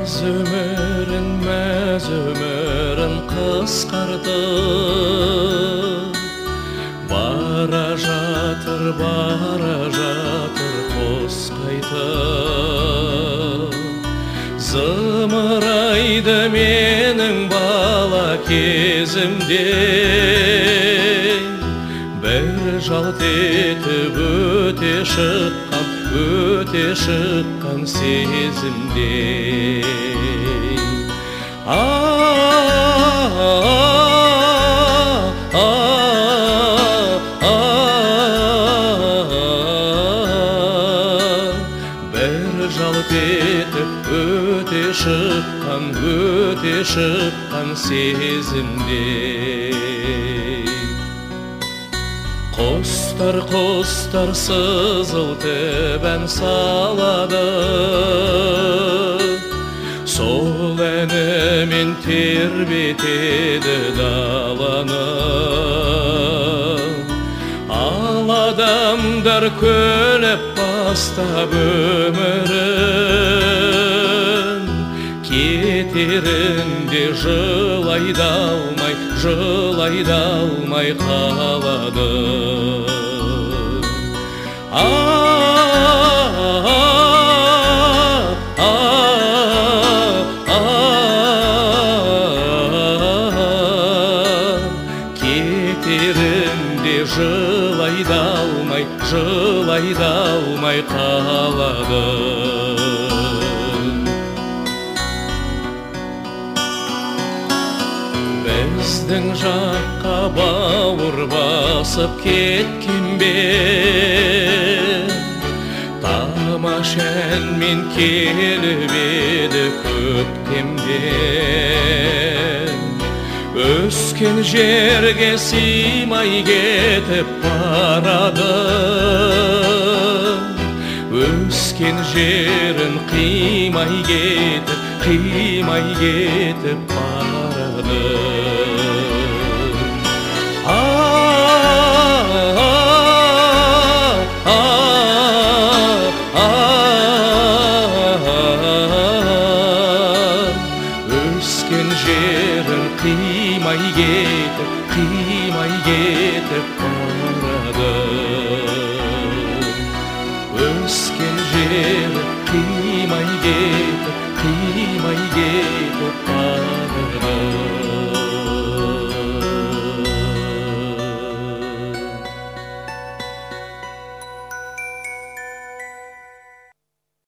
Мәз өмірін қысқартып, бара жатыр қос қайтып. Зымырайды менің бала кезімде, бір жалт етіп өте шыққан сезімде. Бір жалт етіп өте шыққан сезімде. Құстар сызылтып ән салады, сол әнімен тербетеді даланы. Ал адамдар көліп бастап өмірін, кетерінде жылайды алмай қалады. Кетерінде жылайды алмай қалады. Біздің жаққа бауыр басып кеткен бе, тамаша әнмен келіп еді көктемден. Өскен жерге сыймай кетіп барады, өскен жерін қимай кетіп барады. Өскен жерін қимай кетіп барады. Өскен жерін қимай кетіп барады.